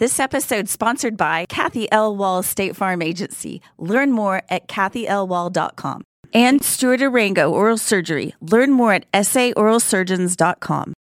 This episode sponsored by Kathy L. Wall State Farm Agency. Learn more at kathylwall.com. And Stuart Arango Oral Surgery. Learn more at saoralsurgeons.com.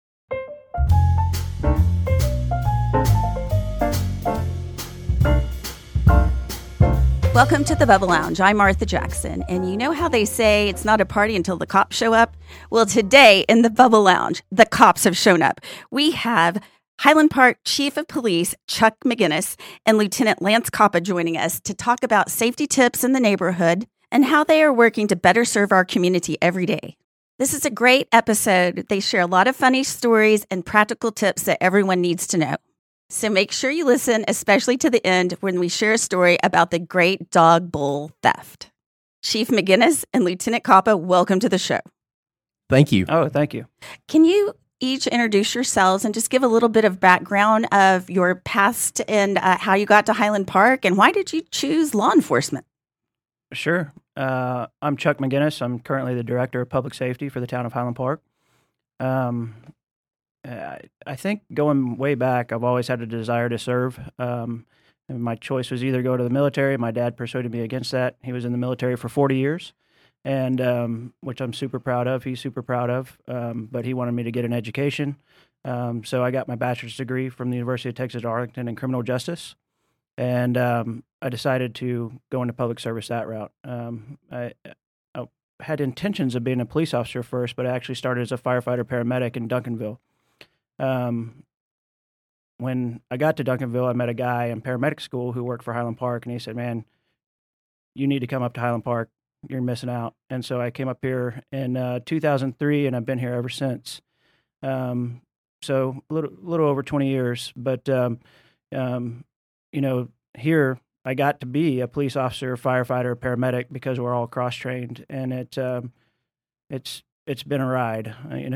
Welcome to the Bubble Lounge. I'm Martha Jackson, and you know how they say it's not a party until the cops show up? Well, today in the Bubble Lounge, the cops have shown up. We have Highland Park Chief of Police Chuck McGinnis and Lieutenant Lance Coppa joining us to talk about safety tips in the neighborhood and how they are working to better serve our community every day. This is a great episode. They share a lot of funny stories and practical tips that everyone needs to know. So make sure you listen, especially to the end when we share a story about the Great Dog Bowl theft. Chief McGinnis and Lieutenant Coppa, welcome to the show. Thank you. Oh, thank you. Can you each introduce yourselves and just give a little bit of background of your past and how you got to Highland Park and why did you choose law enforcement? Sure. I'm Chuck McGinnis. I'm currently the Director of Public Safety for the town of Highland Park. I think going way back, I've always had a desire to serve. And my choice was either go to the military. My dad persuaded me against that. He was in the military for 40 years, and which I'm super proud of. He's super proud of. But he wanted me to get an education. So I got my bachelor's degree from the University of Texas at Arlington in criminal justice. And I decided to go into public service that route. I had intentions of being a police officer first, but I actually started as a firefighter paramedic in Duncanville. When I got to Duncanville, I met a guy in paramedic school who worked for Highland Park, and he said, "Man, you need to come up to Highland Park. You're missing out." And so I came up here in 2003, and I've been here ever since. So a little over 20 years, but here I got to be a police officer, firefighter, paramedic because we're all cross trained, and it's been a ride.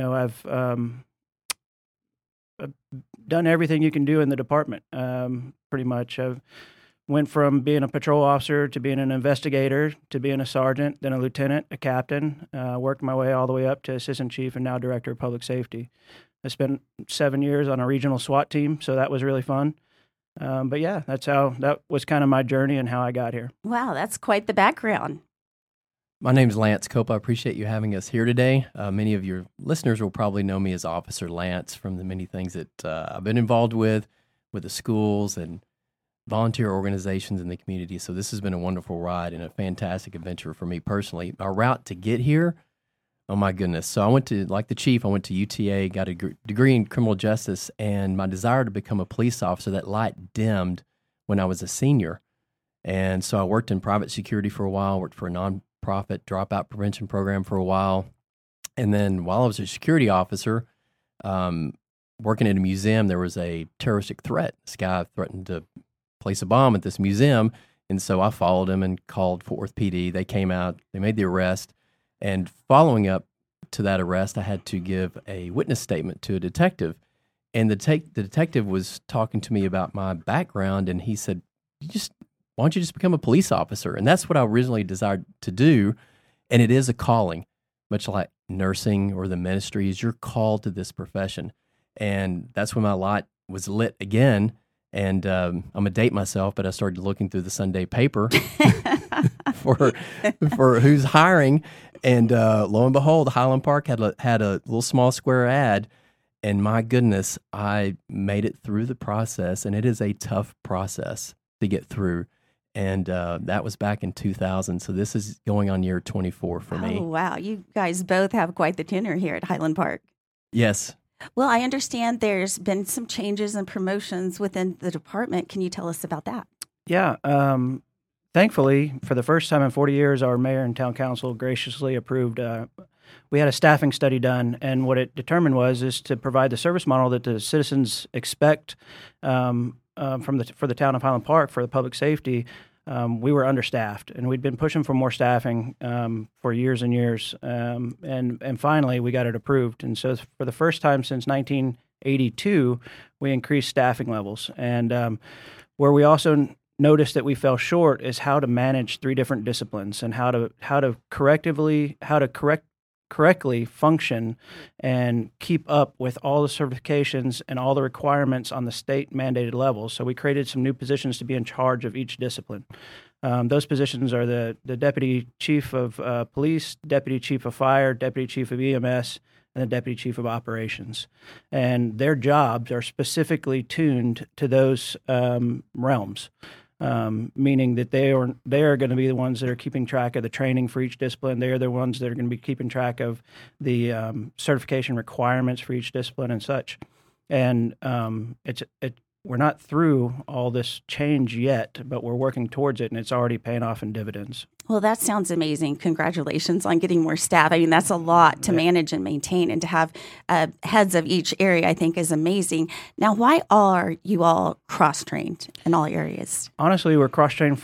I've done everything you can do in the department, pretty much. I've went from being a patrol officer to being an investigator to being a sergeant, then a lieutenant, a captain, worked my way all the way up to assistant chief and now director of public safety. I spent 7 years on a regional SWAT team, so that was really fun. But yeah, that was kind of my journey and how I got here. Wow, that's quite the background. My name's Lance Coppa. I appreciate you having us here today. Many of your listeners will probably know me as Officer Lance from the many things that I've been involved with the schools and volunteer organizations in the community. So this has been a wonderful ride and a fantastic adventure for me personally. Our route to get here, oh my goodness. So I went to, like the chief, I went to UTA, got a degree in criminal justice, and my desire to become a police officer, that light dimmed when I was a senior. And so I worked in private security for a while, worked for a nonprofit dropout prevention program for a while. And then while I was a security officer, working at a museum, there was a terroristic threat. This guy threatened to place a bomb at this museum. And so I followed him and called Fort Worth PD. They came out, they made the arrest. And following up to that arrest, I had to give a witness statement to a detective. And the detective was talking to me about my background, and he said, why don't you just become a police officer? And that's what I originally desired to do. And it is a calling, much like nursing or the ministries. You're called to this profession. And that's when my light was lit again. And I'm going to date myself, but I started looking through the Sunday paper for who's hiring. And lo and behold, Highland Park had a little small square ad. And my goodness, I made it through the process. And it is a tough process to get through. And that was back in 2000. So this is going on year 24 for me. Oh, wow. You guys both have quite the tenure here at Highland Park. Yes. Well, I understand there's been some changes and promotions within the department. Can you tell us about that? Yeah. Thankfully, for the first time in 40 years, our mayor and town council graciously approved. We had a staffing study done, and what it determined is to provide the service model that the citizens expect for the town of Highland Park for the public safety. We were understaffed, and we'd been pushing for more staffing for years and years, and finally we got it approved. And so for the first time since 1982, we increased staffing levels. And where we also noticed that we fell short is how to manage three different disciplines and how to correct correctly function and keep up with all the certifications and all the requirements on the state mandated levels. So we created some new positions to be in charge of each discipline. Those positions are the Deputy Chief of Police, Deputy Chief of Fire, Deputy Chief of EMS, and the Deputy Chief of Operations. And their jobs are specifically tuned to those realms. Meaning that they are going to be the ones that are keeping track of the training for each discipline. They are the ones that are going to be keeping track of the certification requirements for each discipline and such. And we're not through all this change yet, but we're working towards it, and it's already paying off in dividends. Well, that sounds amazing. Congratulations on getting more staff. I mean, that's a lot to manage and maintain, and to have heads of each area, I think, is amazing. Now, why are you all cross-trained in all areas? Honestly, we're cross-trained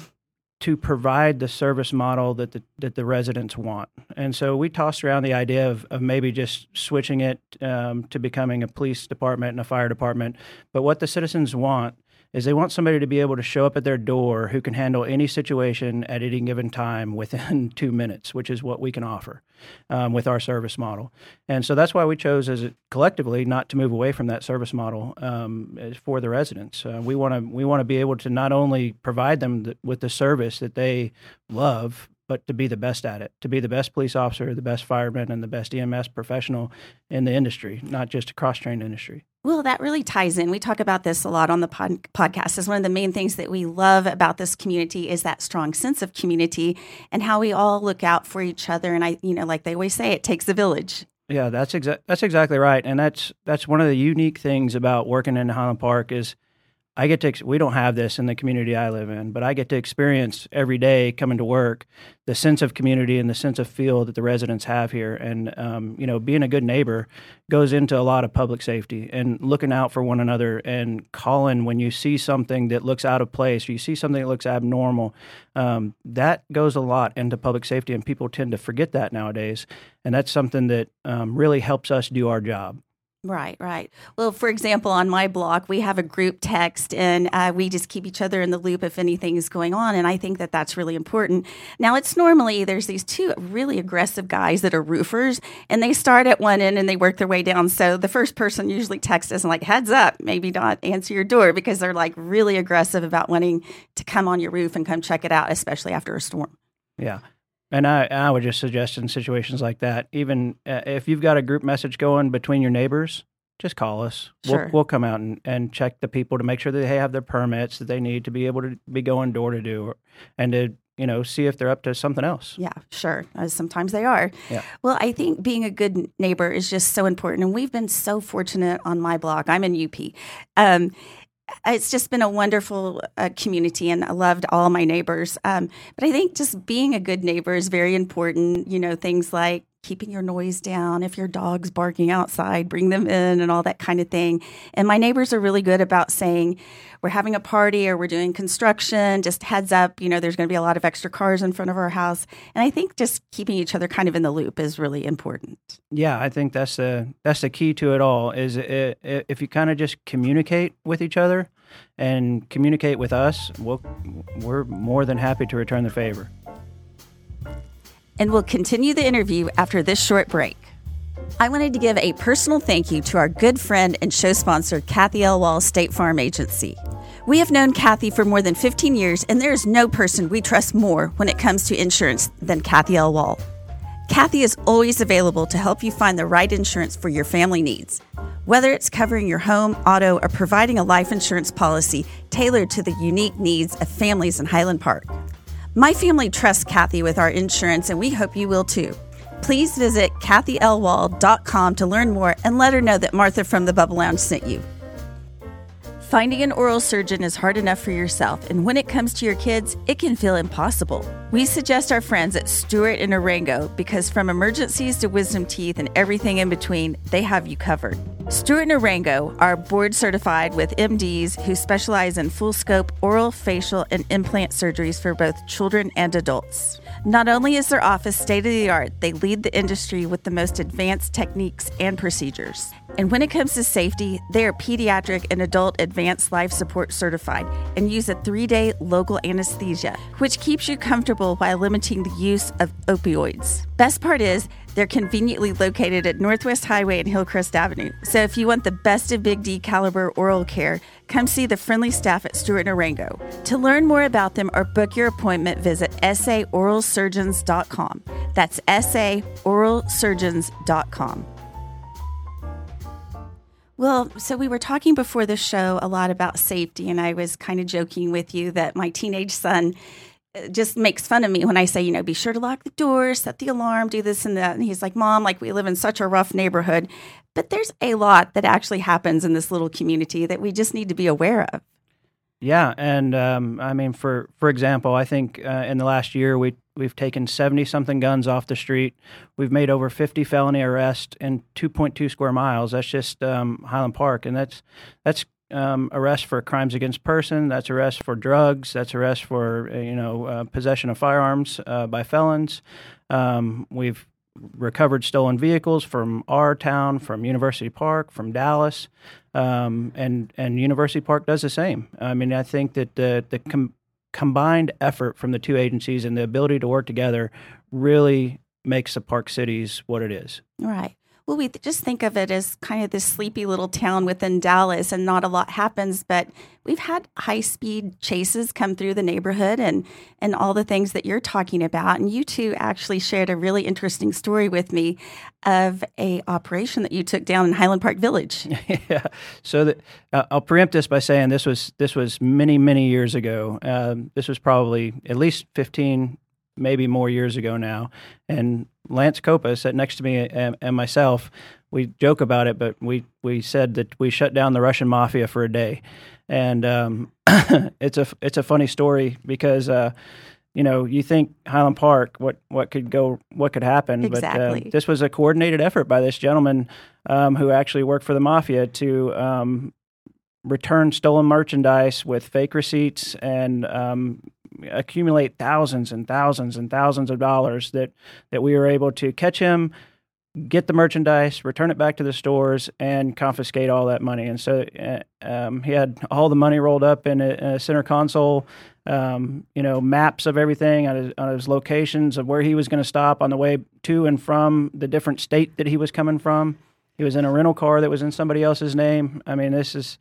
to provide the service model that the residents want. And so we tossed around the idea of maybe just switching it to becoming a police department and a fire department. But what the citizens want is they want somebody to be able to show up at their door who can handle any situation at any given time within 2 minutes, which is what we can offer with our service model. And so that's why we chose collectively not to move away from that service model for the residents. We want to be able to not only provide them with the service that they love, but to be the best at it, to be the best police officer, the best fireman, and the best EMS professional in the industry, not just a cross-trained industry. Well, that really ties in. We talk about this a lot on the podcast. As one of the main things that we love about this community is that strong sense of community and how we all look out for each other. And like they always say, it takes a village. Yeah, that's exactly right. And that's one of the unique things about working in Highland Park is we don't have this in the community I live in, but I get to experience every day coming to work the sense of community and the sense of feel that the residents have here. And, being a good neighbor goes into a lot of public safety and looking out for one another and calling when you see something that looks out of place or you see something that looks abnormal. That goes a lot into public safety, and people tend to forget that nowadays. And that's something that really helps us do our job. Right. Well, for example, on my block, we have a group text, and we just keep each other in the loop if anything is going on, and I think that that's really important. Now, there's these two really aggressive guys that are roofers, and they start at one end and they work their way down. So the first person usually texts us and like, heads up, maybe not answer your door, because they're like really aggressive about wanting to come on your roof and come check it out, especially after a storm. Yeah. And I would just suggest in situations like that, even if you've got a group message going between your neighbors, just call us. Sure. We'll come out and check the people to make sure that they have their permits that they need to be able to be going door to door and to, see if they're up to something else. Yeah, sure. Sometimes they are. Yeah. Well, I think being a good neighbor is just so important. And we've been so fortunate on my block. I'm in UP. It's just been a wonderful community, and I loved all my neighbors. But I think just being a good neighbor is very important. Things like keeping your noise down. If your dog's barking outside, bring them in and all that kind of thing. And my neighbors are really good about saying, we're having a party or we're doing construction, just heads up, there's going to be a lot of extra cars in front of our house. And I think just keeping each other kind of in the loop is really important. Yeah, I think that's the key to it all is if you kind of just communicate with each other and communicate with us, we're more than happy to return the favor. And we'll continue the interview after this short break. I wanted to give a personal thank you to our good friend and show sponsor, Kathy L. Wall State Farm Agency. We have known Kathy for more than 15 years, and there is no person we trust more when it comes to insurance than Kathy L. Wall. Kathy is always available to help you find the right insurance for your family needs. Whether it's covering your home, auto, or providing a life insurance policy tailored to the unique needs of families in Highland Park. My family trusts Kathy with our insurance, and we hope you will too. Please visit kathylwall.com to learn more and let her know that Martha from the Bubble Lounge sent you. Finding an oral surgeon is hard enough for yourself, and when it comes to your kids, it can feel impossible. We suggest our friends at Stewart and Arango because from emergencies to wisdom teeth and everything in between, they have you covered. Stewart and Arango are board certified with MDs who specialize in full scope oral, facial, and implant surgeries for both children and adults. Not only is their office state-of-the-art, they lead the industry with the most advanced techniques and procedures. And when it comes to safety, they are pediatric and adult advanced life support certified and use a 3-day local anesthesia, which keeps you comfortable while limiting the use of opioids. Best part is, They're conveniently located at Northwest Highway and Hillcrest Avenue. So if you want the best of Big D caliber oral care, come see the friendly staff at Stewart & Arango. To learn more about them or book your appointment, visit saoralsurgeons.com. That's saoralsurgeons.com. Well, so we were talking before the show a lot about safety, and I was kind of joking with you that my teenage son just makes fun of me when I say, be sure to lock the door, set the alarm, do this and that. And he's like, Mom, like we live in such a rough neighborhood. But there's a lot that actually happens in this little community that we just need to be aware of. Yeah, and for example, I think in the last year we've taken 70-something guns off the street. We've made over 50 felony arrests in 2.2 square miles. That's just Highland Park, and that's arrests for crimes against person. That's arrests for drugs. That's arrests for possession of firearms by felons. We've recovered stolen vehicles from our town, from University Park, from Dallas, and University Park does the same. I mean, I think that the combined effort from the two agencies and the ability to work together really makes the Park Cities what it is. Right. Well, we just think of it as kind of this sleepy little town within Dallas, and not a lot happens, but we've had high-speed chases come through the neighborhood and all the things that you're talking about. And you two actually shared a really interesting story with me of a operation that you took down in Highland Park Village. Yeah. So I'll preempt this by saying this was many, many years ago. This was probably at least 15, maybe more years ago now. And Lance Copa sat next to me and myself. We joke about it, but we said that we shut down the Russian mafia for a day. And it's a funny story because you think Highland Park, what could happen? Exactly. But this was a coordinated effort by this gentleman who actually worked for the mafia to return stolen merchandise with fake receipts and accumulate thousands and thousands and thousands of dollars that we were able to catch him, get the merchandise, return it back to the stores, and confiscate all that money. And so he had all the money rolled up in a center console, maps of everything on his locations of where he was going to stop on the way to and from the different state that he was coming from. He was in a rental car that was in somebody else's name. I mean, this is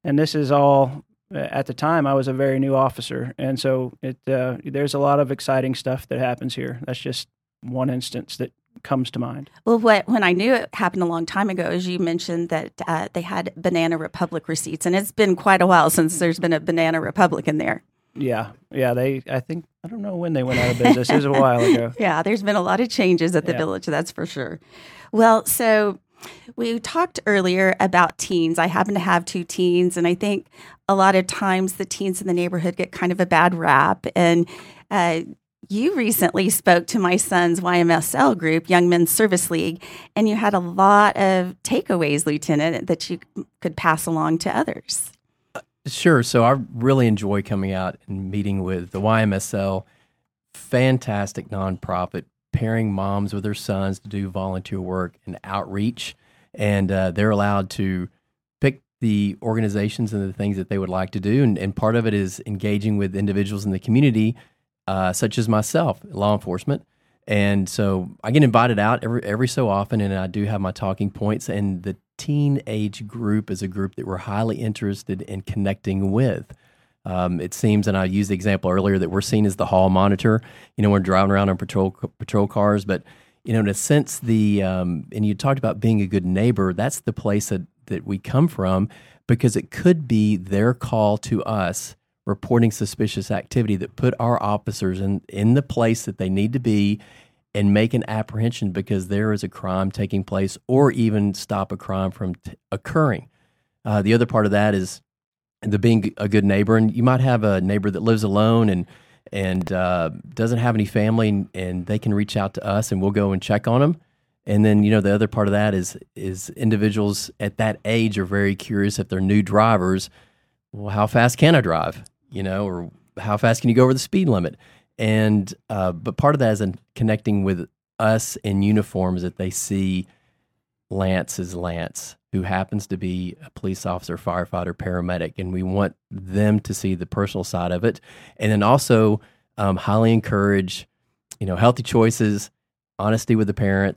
all. At the time, I was a very new officer, and so there's a lot of exciting stuff that happens here. That's just one instance that comes to mind. Well, when I knew it happened a long time ago, as you mentioned that they had Banana Republic receipts, and it's been quite a while since there's been a Banana Republic in there. Yeah. I don't know when they went out of business. It was a while ago. Yeah, there's been a lot of changes at the village, that's for sure. Well, so we talked earlier about teens. I happen to have two teens, and I think a lot of times the teens in the neighborhood get kind of a bad rap. And you recently spoke to my son's YMSL group, Young Men's Service League, and you had a lot of takeaways, Lieutenant, that you could pass along to others. Sure. So I really enjoy coming out and meeting with the YMSL, fantastic nonprofit, pairing moms with their sons to do volunteer work and outreach. And they're allowed to pick the organizations and the things that they would like to do. And part of it is engaging with individuals in the community, such as myself, law enforcement. And so I get invited out every so often, and I do have my talking points. And the teenage group is a group that we're highly interested in connecting with. It seems, and I used the example earlier, that we're seen as the hall monitor. We're driving around on patrol cars, but in a sense, and you talked about being a good neighbor. That's the place that we come from, because it could be their call to us reporting suspicious activity that put our officers in the place that they need to be and make an apprehension because there is a crime taking place, or even stop a crime from occurring. The other part of that is the being a good neighbor, and you might have a neighbor that lives alone and doesn't have any family, and they can reach out to us, and we'll go and check on them. And then the other part of that is individuals at that age are very curious if they're new drivers. Well, how fast can I drive? Or how fast can you go over the speed limit? And but part of that is in connecting with us in uniforms, that they see Lance as Lance, who happens to be a police officer, firefighter, paramedic, and we want them to see the personal side of it. And then also highly encourage, healthy choices, honesty with the parents,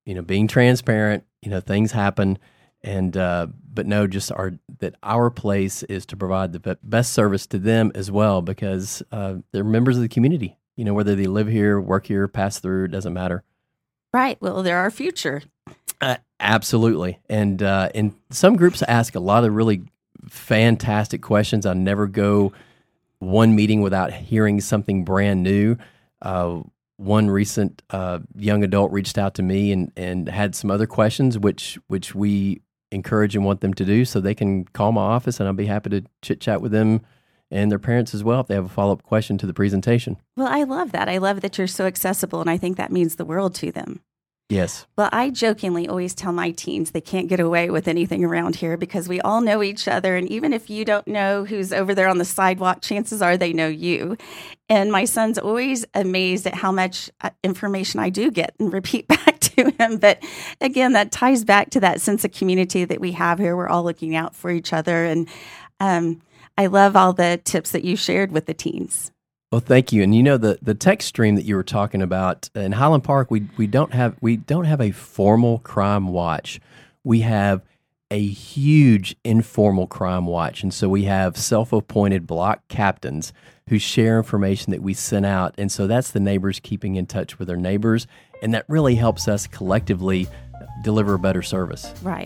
being transparent. Things happen, and but no, that our place is to provide the best service to them as well, because they're members of the community. Whether they live here, work here, pass through, it doesn't matter. Right. Well, they're our future. Absolutely. And some groups ask a lot of really fantastic questions. I never go one meeting without hearing something brand new. One recent young adult reached out to me and had some other questions, which we encourage and want them to do, so they can call my office, and I'll be happy to chit-chat with them and their parents as well if they have a follow-up question to the presentation. Well, I love that. I love that you're so accessible, and I think that means the world to them. Yes. Well, I jokingly always tell my teens they can't get away with anything around here because we all know each other. And even if you don't know who's over there on the sidewalk, chances are they know you. And my son's always amazed at how much information I do get and repeat back to him. But again, that ties back to that sense of community that we have here. We're all looking out for each other. And I love all the tips that you shared with the teens. Well, thank you. And the text stream that you were talking about in Highland Park, we don't have a formal crime watch. We have a huge informal crime watch, and so we have self-appointed block captains who share information that we send out, and so that's the neighbors keeping in touch with their neighbors, and that really helps us collectively deliver a better service. Right.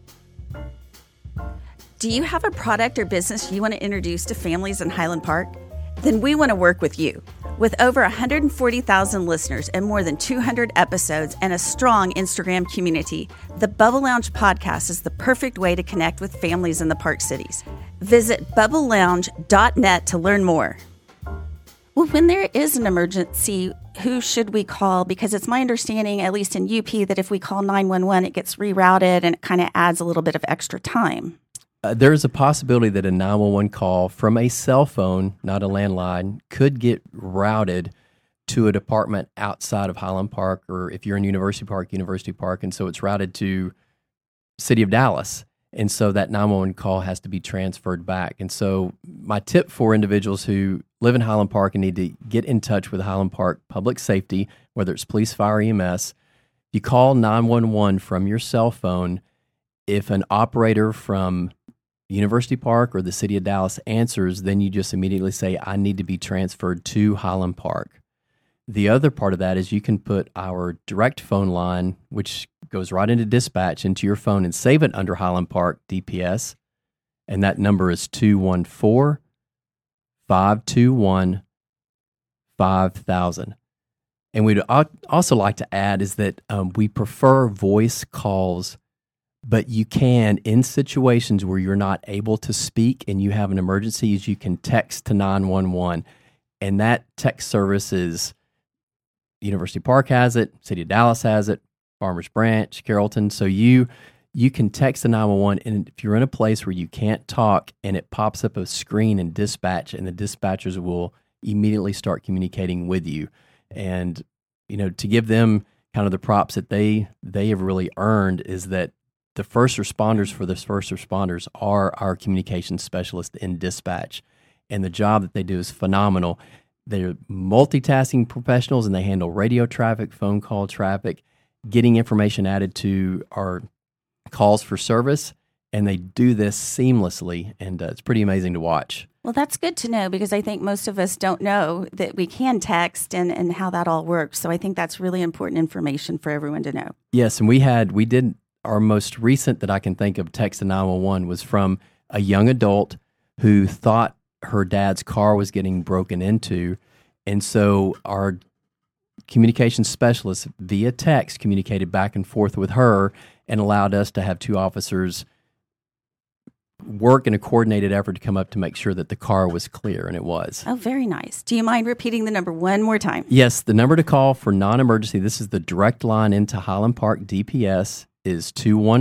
Do you have a product or business you want to introduce to families in Highland Park? Then we want to work with you. With over 140,000 listeners and more than 200 episodes and a strong Instagram community, the Bubble Lounge podcast is the perfect way to connect with families in the Park Cities. Visit bubblelounge.net to learn more. Well, when there is an emergency, who should we call? Because it's my understanding, at least in UP, that if we call 911, it gets rerouted and it kind of adds a little bit of extra time. There's a possibility that a 911 call from a cell phone, not a landline, could get routed to a department outside of Highland Park, or if you're in University Park, and so it's routed to City of Dallas. And so that 911 call has to be transferred back. And so my tip for individuals who live in Highland Park and need to get in touch with Highland Park Public Safety, whether it's police, fire, EMS, you call 911 from your cell phone. If an operator from University Park or the City of Dallas answers, then you just immediately say, I need to be transferred to Highland Park. The other part of that is you can put our direct phone line, which goes right into dispatch, into your phone and save it under Highland Park DPS. And that number is 214-521-5000. And we'd also like to add is that we prefer voice calls, but you can, in situations where you're not able to speak and you have an emergency, you can text to 911. And that text service is University Park has it, City of Dallas has it, Farmers Branch, Carrollton. So you can text to 911, and if you're in a place where you can't talk and it pops up a screen in dispatch, and the dispatchers will immediately start communicating with you. And, to give them kind of the props that they have really earned is that the first responders are our communications specialists in dispatch, and the job that they do is phenomenal. They're multitasking professionals, and they handle radio traffic, phone call traffic, getting information added to our calls for service, and they do this seamlessly, and it's pretty amazing to watch. Well, that's good to know, because I think most of us don't know that we can text and how that all works. So I think that's really important information for everyone to know. Yes, and we did our most recent that I can think of text to 911 was from a young adult who thought her dad's car was getting broken into. And so our communications specialist via text communicated back and forth with her and allowed us to have two officers work in a coordinated effort to come up to make sure that the car was clear, and it was. Oh, very nice. Do you mind repeating the number one more time? Yes, the number to call for non-emergency, this is the direct line into Highland Park DPS, is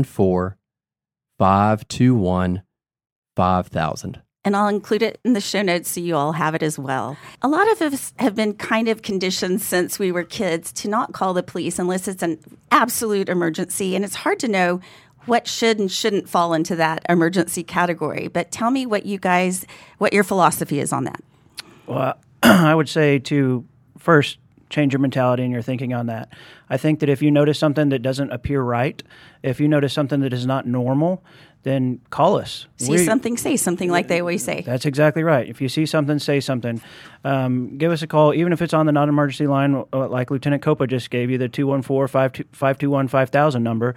214-521-5000. And I'll include it in the show notes so you all have it as well. A lot of us have been kind of conditioned since we were kids to not call the police unless it's an absolute emergency. And it's hard to know what should and shouldn't fall into that emergency category. But tell me what your philosophy is on that. Well, I would say to first change your mentality and your thinking on that. I think that if you notice something that doesn't appear right, if you notice something that is not normal, then call us. See something, say something, like they always say. That's exactly right. If you see something, say something. Give us a call, even if it's on the non-emergency line, like Lieutenant Copa just gave you, the 214-521-5000 number.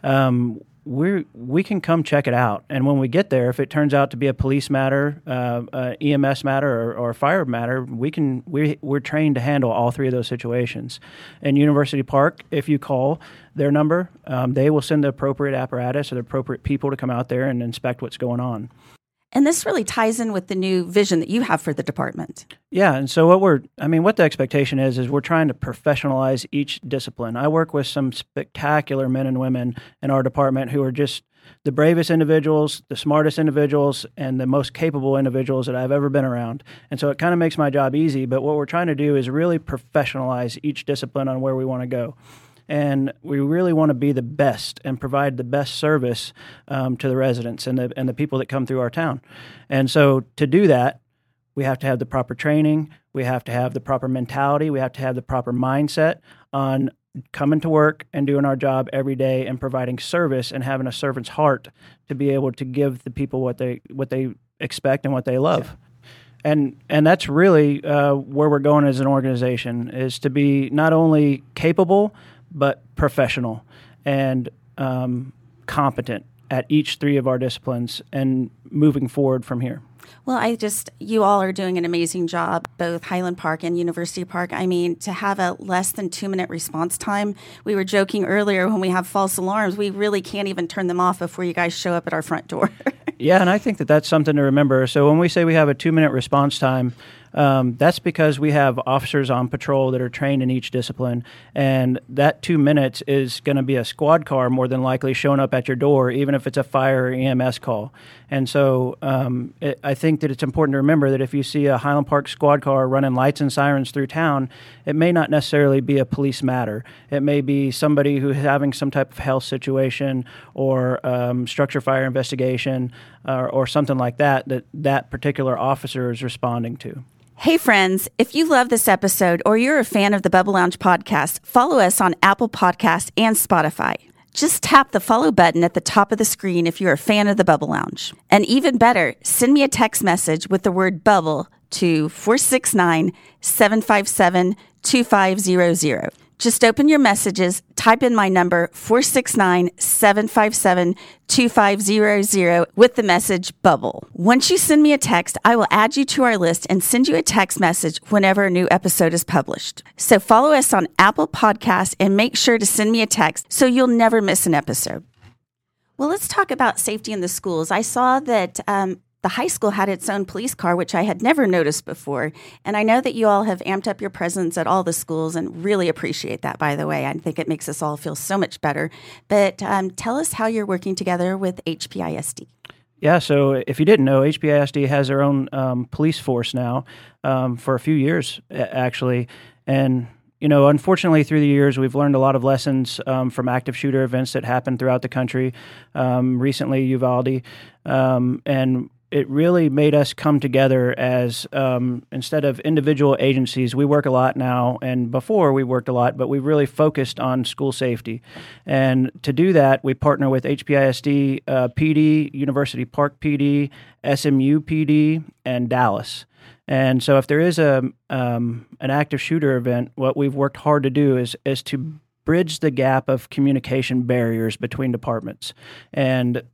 We can come check it out. And when we get there, if it turns out to be a police matter, EMS matter, or fire matter, we're trained to handle all three of those situations. In University Park, if you call their number, they will send the appropriate apparatus or the appropriate people to come out there and inspect what's going on. And this really ties in with the new vision that you have for the department. Yeah, and so what the expectation is we're trying to professionalize each discipline. I work with some spectacular men and women in our department who are just the bravest individuals, the smartest individuals, and the most capable individuals that I've ever been around. And so it kind of makes my job easy, but what we're trying to do is really professionalize each discipline on where we want to go. And we really want to be the best and provide the best service to the residents and the people that come through our town. And so to do that, we have to have the proper training. We have to have the proper mentality. We have to have the proper mindset on coming to work and doing our job every day and providing service and having a servant's heart to be able to give the people what they expect and what they love. And that's really where we're going as an organization, is to be not only capable but professional and competent at each three of our disciplines and moving forward from here. Well, you all are doing an amazing job, both Highland Park and University Park. I mean, to have a less than 2-minute response time, we were joking earlier when we have false alarms, we really can't even turn them off before you guys show up at our front door. Yeah, and I think that's something to remember. So when we say we have a 2-minute response time, that's because we have officers on patrol that are trained in each discipline, and that 2 minutes is going to be a squad car more than likely showing up at your door, even if it's a fire or EMS call. And so I think that it's important to remember that if you see a Highland Park squad car running lights and sirens through town, it may not necessarily be a police matter. It may be somebody who's having some type of health situation or structure fire investigation or something like that particular officer is responding to. Hey friends, if you love this episode or you're a fan of the Bubble Lounge podcast, follow us on Apple Podcasts and Spotify. Just tap the follow button at the top of the screen if you're a fan of the Bubble Lounge. And even better, send me a text message with the word bubble to 469-757-2500. Just open your messages, type in my number, 469-757-2500, with the message bubble. Once you send me a text, I will add you to our list and send you a text message whenever a new episode is published. So follow us on Apple Podcasts and make sure to send me a text so you'll never miss an episode. Well, let's talk about safety in the schools. I saw that the high school had its own police car, which I had never noticed before. And I know that you all have amped up your presence at all the schools and really appreciate that, by the way. I think it makes us all feel so much better. But tell us how you're working together with HPISD. Yeah, so if you didn't know, HPISD has their own police force now for a few years, actually. And unfortunately, through the years, we've learned a lot of lessons from active shooter events that happen throughout the country. Recently, Uvalde. And it really made us come together as, instead of individual agencies, we work a lot now, and before we worked a lot, but we really focused on school safety. And to do that, we partner with HPISD PD, University Park PD, SMU PD, and Dallas. And so if there is an active shooter event, what we've worked hard to do is to bridge the gap of communication barriers between departments. And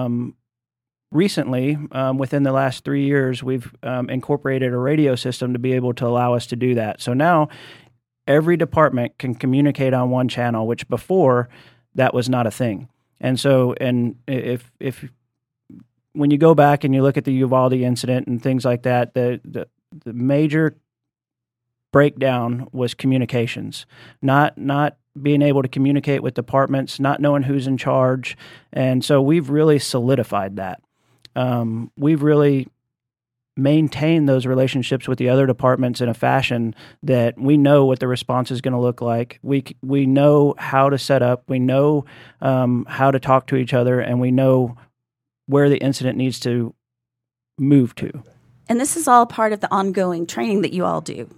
recently, within the last 3 years, we've incorporated a radio system to be able to allow us to do that. So now every department can communicate on one channel, which before that was not a thing. And so, if when you go back and you look at the Uvalde incident and things like that, the major breakdown was communications, not being able to communicate with departments, not knowing who's in charge. And so we've really solidified that. We've really maintained those relationships with the other departments in a fashion that we know what the response is going to look like. We know how to set up, we know how to talk to each other, and we know where the incident needs to move to. And this is all part of the ongoing training that you all do.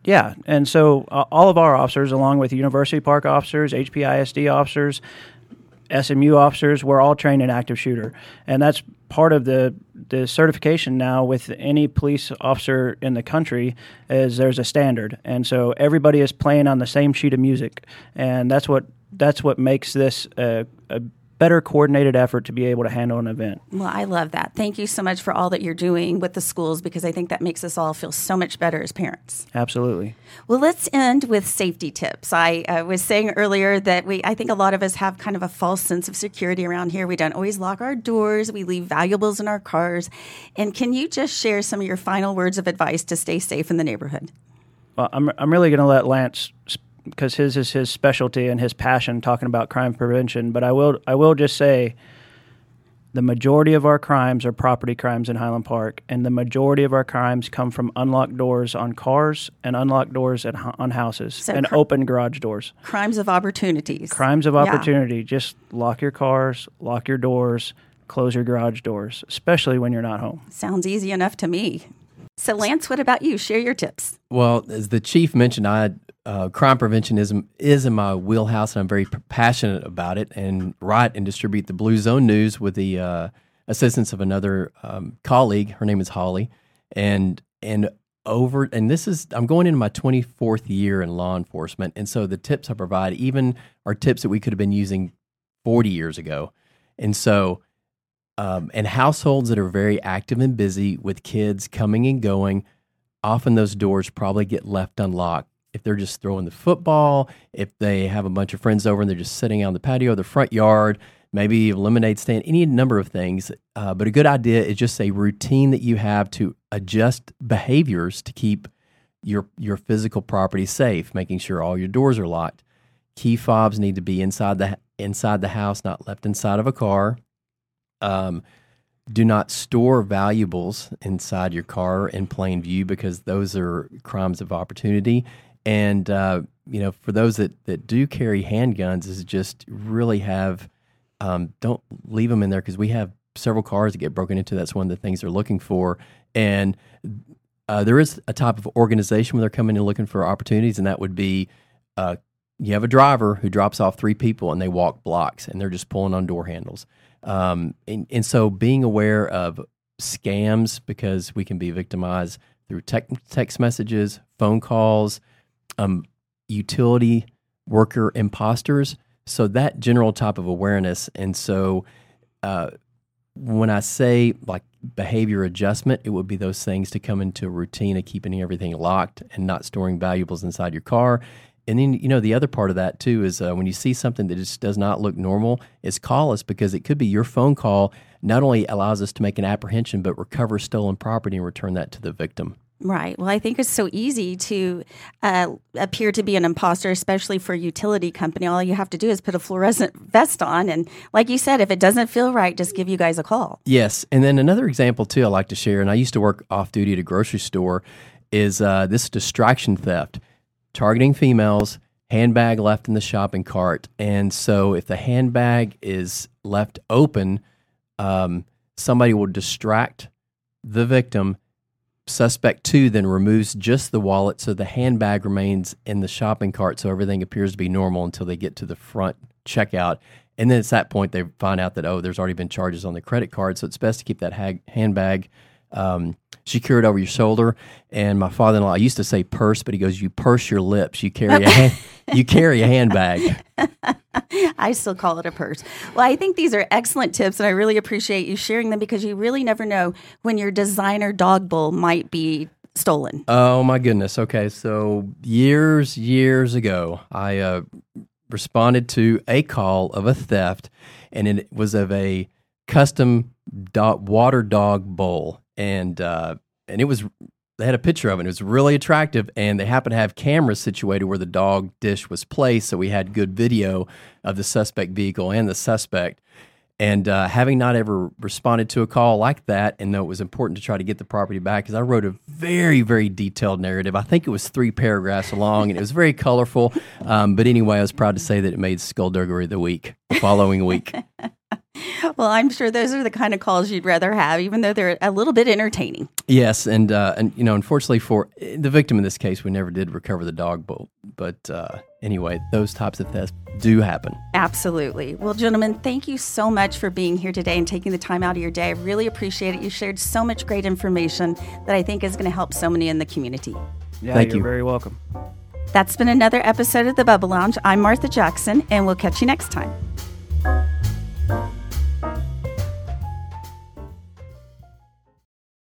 Yeah, and so all of our officers, along with University Park officers, HPISD officers, SMU officers, we're all trained in active shooter, and that's part of the certification now with any police officer in the country is there's a standard, and so everybody is playing on the same sheet of music, and that's what makes this a better coordinated effort to be able to handle an event. Well, I love that. Thank you so much for all that you're doing with the schools, because I think that makes us all feel so much better as parents. Absolutely. Well, let's end with safety tips. I was saying earlier that I think a lot of us have kind of a false sense of security around here. We don't always lock our doors. We leave valuables in our cars. And can you just share some of your final words of advice to stay safe in the neighborhood? Well, I'm really going to let Lance, because his is his specialty and his passion, talking about crime prevention. But I will just say the majority of our crimes are property crimes in Highland Park, and the majority of our crimes come from unlocked doors on cars and unlocked doors on houses and open garage doors. Crimes of opportunities. Crimes of opportunity. Yeah. Just lock your cars, lock your doors, close your garage doors, especially when you're not home. Sounds easy enough to me. So, Lance, what about you? Share your tips. Well, as the chief mentioned, crime prevention is in my wheelhouse, and I'm very passionate about it, and write and distribute the Blue Zone News with the assistance of another colleague. Her name is Holly, and I'm going into my 24th year in law enforcement, and so the tips I provide even are tips that we could have been using 40 years ago, and so. And households that are very active and busy with kids coming and going, often those doors probably get left unlocked. If they're just throwing the football, if they have a bunch of friends over and they're just sitting out on the patio, the front yard, maybe a lemonade stand, any number of things. But a good idea is just a routine that you have to adjust behaviors to keep your physical property safe, making sure all your doors are locked. Key fobs need to be inside the house, not left inside of a car. Do not store valuables inside your car in plain view, because those are crimes of opportunity. And, for those that do carry handguns, is just really don't leave them in there, because we have several cars that get broken into. That's one of the things they're looking for. And there is a type of organization where they're coming in looking for opportunities, and that would be you have a driver who drops off 3 people and they walk blocks and they're just pulling on door handles. And so being aware of scams, because we can be victimized through text messages, phone calls, utility worker imposters. So that general type of awareness. And so when I say like behavior adjustment, it would be those things to come into a routine of keeping everything locked and not storing valuables inside your car. And then, the other part of that, too, is when you see something that just does not look normal, is call us, because it could be your phone call not only allows us to make an apprehension, but recover stolen property and return that to the victim. Right. Well, I think it's so easy to appear to be an imposter, especially for a utility company. All you have to do is put a fluorescent vest on. And like you said, if it doesn't feel right, just give you guys a call. Yes. And then another example, too, I like to share, and I used to work off-duty at a grocery store, is this distraction theft. Targeting females, handbag left in the shopping cart. And so if the handbag is left open, somebody will distract the victim. Suspect 2 then removes just the wallet, so the handbag remains in the shopping cart, so everything appears to be normal until they get to the front checkout. And then at that point, they find out that, there's already been charges on the credit card, so it's best to keep that handbag secured over your shoulder. And my father-in-law, I used to say purse, but he goes, you purse your lips. You carry a handbag. I still call it a purse. Well, I think these are excellent tips, and I really appreciate you sharing them, because you really never know when your designer dog bowl might be stolen. Oh, my goodness. Okay, so years ago, I responded to a call of a theft, and it was of a custom water dog bowl. And it was, they had a picture of it. It was really attractive, and they happened to have cameras situated where the dog dish was placed, so we had good video of the suspect vehicle and the suspect. And having not ever responded to a call like that, and though it was important to try to get the property back, because I wrote a very, very detailed narrative. I think it was 3 paragraphs long, and it was very colorful. But anyway, I was proud to say that it made Skullduggery of the Week the following week. Well, I'm sure those are the kind of calls you'd rather have, even though they're a little bit entertaining. Yes, and unfortunately for the victim in this case, we never did recover the dog bolt. But anyway, those types of thefts do happen. Absolutely. Well, gentlemen, thank you so much for being here today and taking the time out of your day. I really appreciate it. You shared so much great information that I think is going to help so many in the community. Yeah, Thank you. you're very welcome. That's been another episode of The Bubble Lounge. I'm Martha Jackson, and we'll catch you next time.